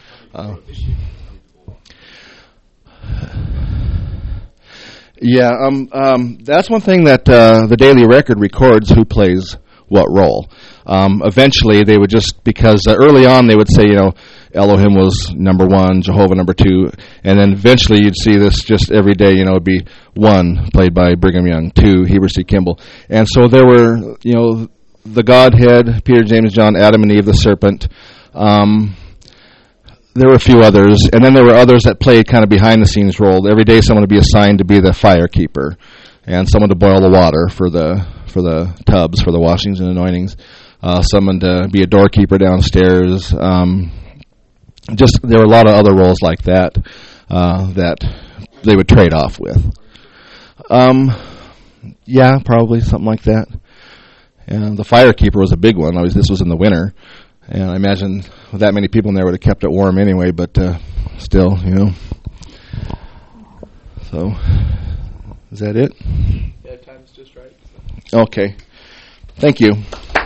That's one thing that the Daily Record records who plays what role. Eventually, they would just, because early on they would say, Elohim was number 1, Jehovah number 2, and then eventually you'd see this just every day, it'd be 1 played by Brigham Young, 2 Heber C. Kimball. And so there were, the Godhead, Peter, James, John, Adam and Eve, the serpent. There were a few others, and then there were others that played kind of behind-the-scenes role. Every day someone would be assigned to be the fire keeper, and someone to boil the water for the tubs, for the washings and anointings, someone to be a doorkeeper downstairs. There were a lot of other roles like that that they would trade off with. Probably something like that. And the fire keeper was a big one. This was in the winter. And I imagine with that many people in there would have kept it warm anyway, but still, So, is that it? Yeah, time's just right. Okay. Thank you.